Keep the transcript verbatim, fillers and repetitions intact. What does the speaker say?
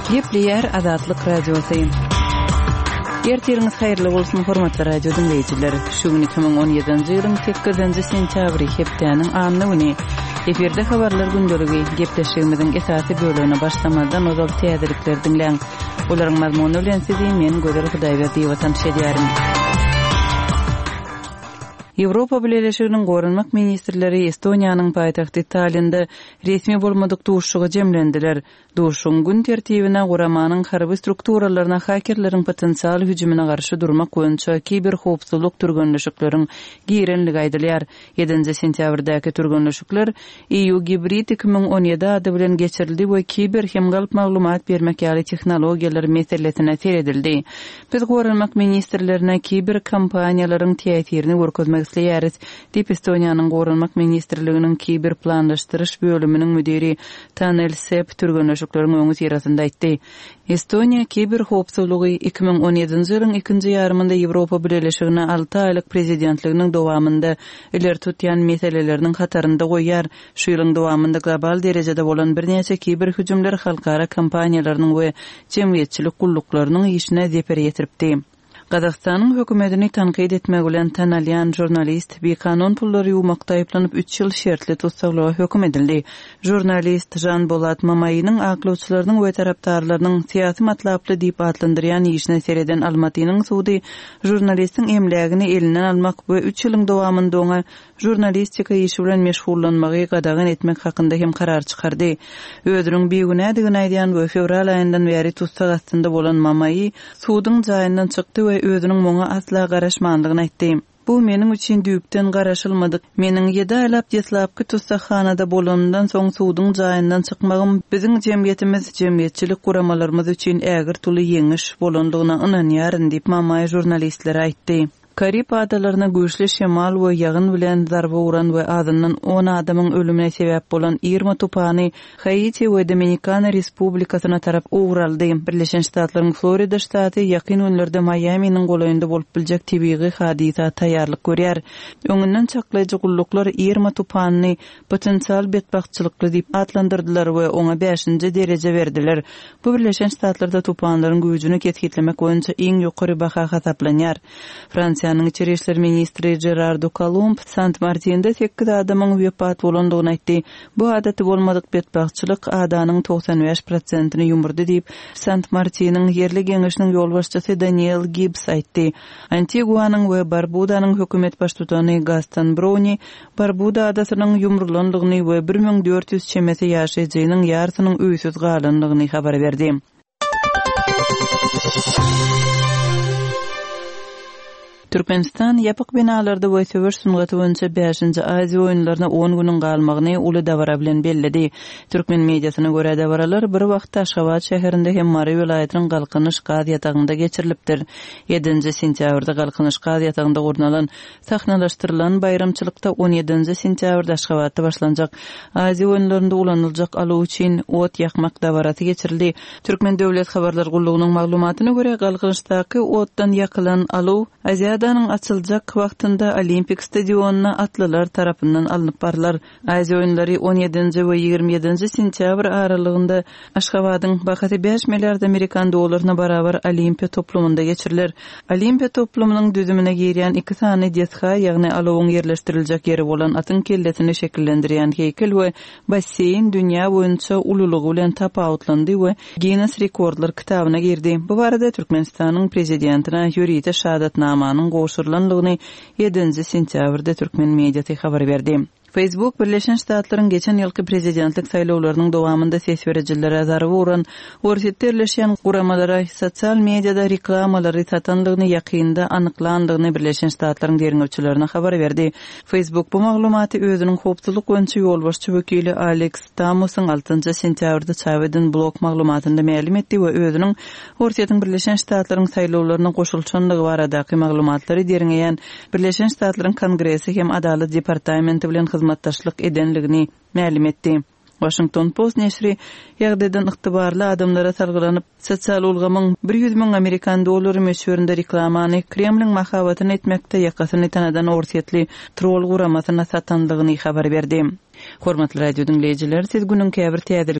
Gepleyer Azatlyk radiosu. Ertiriniz hayırlı bolsun hormatly radio dinleyijiler. Şu gün iki bin on ýedinji ýylyň sekizinji sentýabry hepdeniň anny güni. Eferde habarlar gündöligi gepleşigimiziň esasy bölümine başlamadan ozal täzelikler dinleň. Olaryň mazmuny bilen sizi men Göder Hudaýberdi watan şedýärim. Ýewropa Birleşiginiň gorunmak ministrleri Estoniýanyň paýtagty Tallinnde resmi bolmadyk duşuga jemlendiler. Duşuň gün tertibine guramanyň harby strukturalaryna hakerleriň potensial hüjümine garşy durmak boýunça kiber howpsuzlyk türgünleşikleriň girenligi aýdylýar. ýedinji sentýabrdaky türgünleşikler E U Gibrid iki bin on ýedi ady bilen geçirildi we kiber hem galyp maglumat bermek ýaly tehnologiýalar meselesine teredildi. Biz gorunmak ministrlerine kiber kampaniýalaryň täsirini görkezmek isleýäris diýip Estoniýanyň gorunmak ministrliginiň kiber planlaşdyryş bölüminiň müdiri Tanel Sepp türgünleşikleriň öňü tirasynda aýtdy. Estoniýa kiber howpsuzlygy iki bin on ýedinji ýylyň ikinji ýarymynda Ýewropa Birleşigine alty aýlyk prezidentliginiň dowamında iler tutýan meseleleriniň hatarynda goýýar. Şu ýylyň dowamında global derejede bolan birnäçe kiber hüjümler halkara kampaniýalarynyň we jemgyýetçilik gulluklarının işine zeper ýetiripdi. Gazakstanyň hökümetini tanqid etmek bilen tanalýan jurnalist bir kanun pullary ýuwmakda aýplanyp üç ýyl şertli tutsaklaga höküm edildi. Jurnalist Jan Bolat Mamaýynyň aklawçylarynyň we tarapdarlarynyň syýasy matlaply diýip adlandyrýan işine sereden Almatynyň sudy jurnalistiň emlegini elinden almak we üç ýylyň dowamında oňa jurnalistika işi bilen meşgullanmagy gadagan etmek hakynda hem karar çykardy. Ödürüň beýgünädigini aýdýan we fevral aýyndan beri tutsak astynda bolan Mamaýy sudyň jaýyndan çykdy we özüniň moňa asla garaşmandygyny aýtdy. Bu meniň üçin düýpden garaşylmadyk. Meniň ýedi aýlap ýetlapky tutsakhanada bolandan soň suwdyň jaýyndan çykmagym biziň jemgyýetimiz, jemgyýetçilik guramalarymyz üçin ägir tuly ýeňiş bolandygyna ynanýaryn diýip Mamaýy jurnalistlere aýtdy. Karip adalaryna güýçli şemal we ýagyn bilen zarba uran we adından on adamyň ölümine sebäp bolan Irma tupany Haiti we Dominikana Respublikasyna tarap uğraldy. Birleşen Ştatlaryň Florida ştaty ýakyn önlerde Miami'niň golaýynda bolup biljek tebigy hadisa taýýarlyk görýär. Öňünden çaklaýjy gulluklar Irma tupanyny potensial betbagtçylykly diýip adlandyrdylar we oňa beşinji dereje berdiler. Bu Birleşen Ştatlarda tupanlaryň güýjüni ketgitlemek boýunça iň ýokary baha hasaplanýar. Fransiýanyň İçeri işler ministri Gerardo Colomb Sant Martin'de sekiz adamyň wepat bolandygyny aýtdy. Bu adaty bolmadyk betbagtçylyk adanyň doksan beş prosentyny ýumurdy diýip Sant Martin'in ýerli geňişiniň ýolbaşçysy Daniel Gibbs aýtdy. Antiguanyň we Barbudanyň hökümet baştutany Gaston Brownie Barbuda adasynyň ýumurlandygyny we bir ming dört ýüz çemesi ýaşaýjynyň ýarsynyň öýsüz galandygyny habar berdi. Türkmenistan ýapyk binalarda we söwür sungaty boýunça beşinji Aziýa oýunlaryna on güniň galmagyny uly dawara bilen bellidi. Türkmen mediasyna görä dawaralar bir wagtda Aşgabat şäherinde hem Mary vilayatynyň Galkynyş gaz ýatagynda geçirilipdir. ýedinji sentýabrda Galkynyş gaz ýatagynda gurnalan sahnalaşdyrylan bayramçylykda on ýedinji sentýabrda Aşgabatda başlanjak Aziýa oýunlarynda ulanıljak aluw üçin ot ýakmak dawarasy geçirildi. Türkmen döwlet habarlar gullugynyň maglumatyna görä Galkynysdaky otdan ýakylan aluw Aziýa Adanın açıljak wagtynda Olimpik stadionuna atlılar tarapyndan alınıp barlar. Aziýa oýunlary on ýedinji we ýigirme ýedinji sentýabr aralygynda Aşgabatyň bakaty beş milliard Amerikan dollaryna barabar Olimpiýa toplumunda geçirilir. Olimpiýa toplumynyň düzümine girýän iki sany desha, ýagny alawyň ýerleşdiriljek ýeri bolan atyň kellesini şekillendirýän heykel we basseyn dünýä boýunça ululugy bilen tapawutlandy we Guinness rekordlar kitabyna girdi. Bu barada Türkmenistanyň prezidentina Hürriyet Şadatnamanyň goşurlanlygyny ýedinji sentýabrda Türkmen mediasy habar berdi. Facebook Birleşen Ştatlaryň geçen ýylky prezidentlik saýlawlarynyň dowamında ses berejilere zarby uran orsetlerleşýän guramalara sosial mediada reklamalary satanlygyny ýakynda anyklandygyny Birleşen Ştatlaryň derňewçilerine habar berdi. Facebook bu maglumaty özüniň howpsuzlyk boýunça ýolbaşçy wekili Alex Tamusyň altynji sentýabrda çaýdyň blog maglumatynda ma'lum etdi we özüniň Orsetýanyň Birleşen Ştatlaryň saýlawlaryna goşulçanlygy baradaky maglumatlary derňeýän Birleşen Ştatlaryň Kongresi hem Adalet departamenti bilen hizmetdaşlyk edenligini ma'lum etdi. Washington Post neşri ýagdaýdan ygtybarly adamlara salgylanyp sosial ulgamyň bir ýüz miň Amerikan dollary meşhurynda reklamany Kremliň mahabatyny etmekde ýakasyny tanadan orsetli troll guramasyna satanlygyny habar berdi. Hormatly radio dinleyijiler, siz günün käbir